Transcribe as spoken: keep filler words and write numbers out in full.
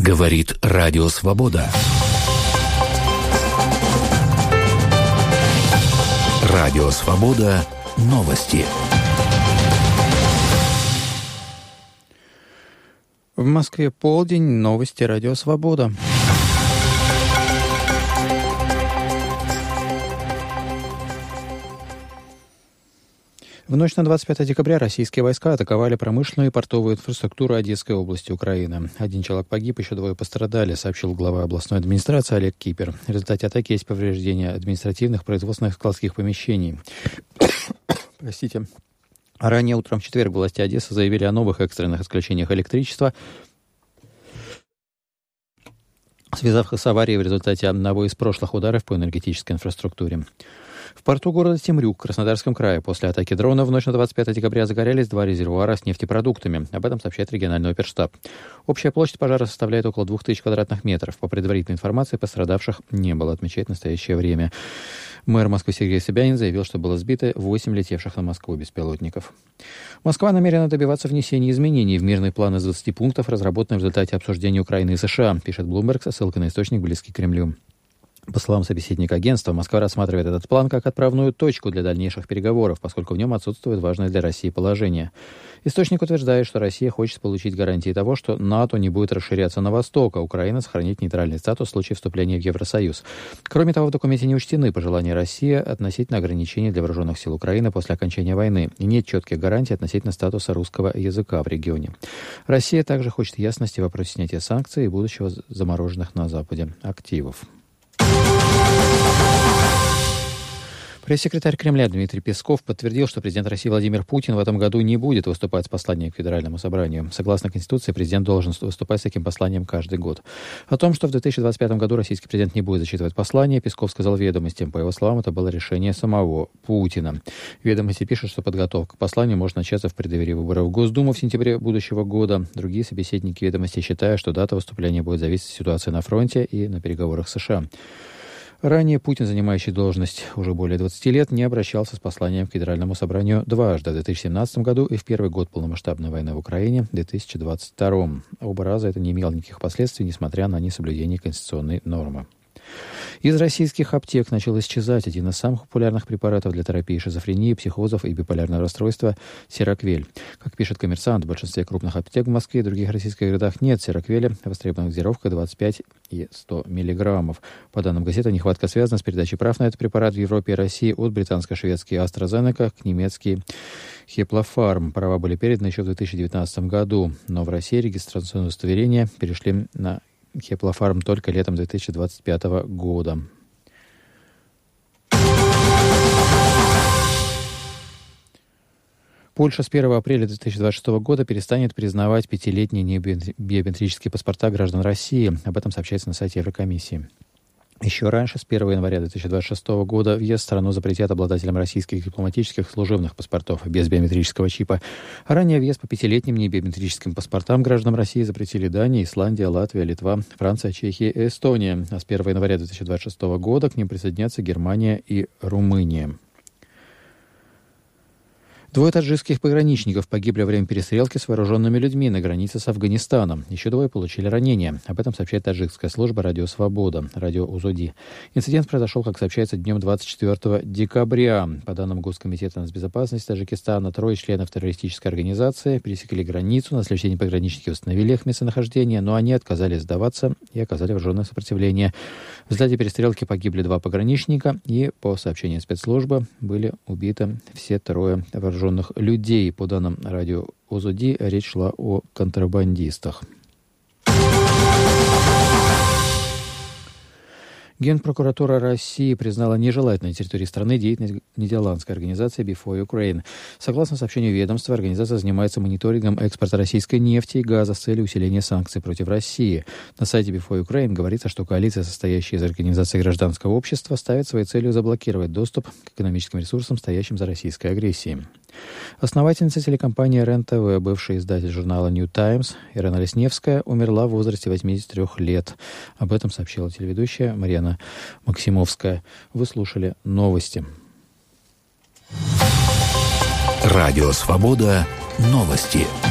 Говорит Радио Свобода. Радио Свобода. Новости. В Москве полдень. Новости Радио Свобода. В ночь на двадцать пятое декабря российские войска атаковали промышленную и портовую инфраструктуру Одесской области Украины. Один человек погиб, еще двое пострадали, сообщил глава областной администрации Олег Кипер. В результате атаки есть повреждения административных, производственных и складских помещений. Простите. А ранее утром в четверг власти Одессы заявили о новых экстренных отключениях электричества, связав их с аварией в результате одного из прошлых ударов по энергетической инфраструктуре. В порту города Темрюк, Краснодарском крае, после атаки дрона в ночь на двадцать пятое декабря загорелись два резервуара с нефтепродуктами. Об этом сообщает региональный оперштаб. Общая площадь пожара составляет около двух тысяч квадратных метров. По предварительной информации, пострадавших не было, отмечает в настоящее время. Мэр Москвы Сергей Собянин заявил, что было сбито восемь летевших на Москву беспилотников. Москва намерена добиваться внесения изменений в мирный план из двадцати пунктов, разработанный в результате обсуждения Украины и США, пишет Bloomberg со ссылкой на источник, близкий к Кремлю. По словам собеседника агентства, Москва рассматривает этот план как отправную точку для дальнейших переговоров, поскольку в нем отсутствует важное для России положение. Источник утверждает, что Россия хочет получить гарантии того, что НАТО не будет расширяться на восток, а Украина сохранит нейтральный статус в случае вступления в Евросоюз. Кроме того, в документе не учтены пожелания России относительно ограничений для вооруженных сил Украины после окончания войны, и нет четких гарантий относительно статуса русского языка в регионе. Россия также хочет ясности в вопросе снятия санкций и будущего замороженных на Западе активов. Пресс-секретарь Кремля Дмитрий Песков подтвердил, что президент России Владимир Путин в этом году не будет выступать с посланием к Федеральному собранию. Согласно Конституции, президент должен выступать с таким посланием каждый год. О том, что в две тысячи двадцать пятом году российский президент не будет зачитывать послание, Песков сказал «Ведомостям». По его словам, это было решение самого Путина. «Ведомости» пишут, что подготовка к посланию может начаться в преддверии выборов в Госдуму в сентябре будущего года. Другие собеседники «Ведомостей» считают, что дата выступления будет зависеть от ситуации на фронте и на переговорах с США. Ранее Путин, занимающий должность уже более двадцати лет, не обращался с посланием к Федеральному собранию дважды, в две тысячи семнадцатом году и в первый год полномасштабной войны в Украине, в две тысячи двадцать втором. Оба раза это не имело никаких последствий, несмотря на несоблюдение конституционной нормы. Из российских аптек начал исчезать один из самых популярных препаратов для терапии шизофрении, психозов и биполярного расстройства – Сироквель. Как пишет «Коммерсант», в большинстве крупных аптек в Москве и других российских городах нет Сироквеля, востребованная дозировка двадцать пять и сто миллиграммов. По данным газеты, нехватка связана с передачей прав на этот препарат в Европе и России от британско-шведский AstraZeneca к немецкий Хеплофарм. Права были переданы еще в две тысячи девятнадцатом году, но в России регистрационные удостоверения перешли на Хеплофарм только летом две тысячи двадцать пятого года. Польша с первого апреля две тысячи двадцать шестого года перестанет признавать пятилетние биометрические паспорта граждан России. Об этом сообщается на сайте Еврокомиссии. Еще раньше, с первого января две тысячи двадцать шестого года, въезд в страну запретят обладателям российских дипломатических служебных паспортов без биометрического чипа. А ранее въезд по пятилетним небиометрическим паспортам гражданам России запретили Дания, Исландия, Латвия, Литва, Франция, Чехия и Эстония. А с первого января две тысячи двадцать шестого года к ним присоединятся Германия и Румыния. Двое таджикских пограничников погибли во время перестрелки с вооруженными людьми на границе с Афганистаном. Еще двое получили ранения. Об этом сообщает таджикская служба «Радио Свобода», радио Узоди. Инцидент произошел, как сообщается, днем двадцать четвёртого декабря. По данным Госкомитета нацбезопасности Таджикистана, трое членов террористической организации пересекли границу. На следующий день пограничники установили их местонахождение, но они отказались сдаваться и оказали вооруженное сопротивление. В результате перестрелки погибли два пограничника, и, по сообщению спецслужбы, были убиты все трое вооруженных людей. По данным радио Узоди, речь шла о контрабандистах. Генпрокуратура России признала нежелательной на территории страны деятельность нидерландской организации Before Ukraine. Согласно сообщению ведомства, организация занимается мониторингом экспорта российской нефти и газа с целью усиления санкций против России. На сайте Before Ukraine говорится, что коалиция, состоящая из организаций гражданского общества, ставит своей целью заблокировать доступ к экономическим ресурсам, стоящим за российской агрессией. Основательница телекомпании РЕН-ТВ, бывший издатель журнала New Times, Ирена Лесневская, умерла в возрасте восьмидесяти трёх лет. Об этом сообщила телеведущая Марьяна Максимовская. Вы слушали новости. Радио Свобода. Новости.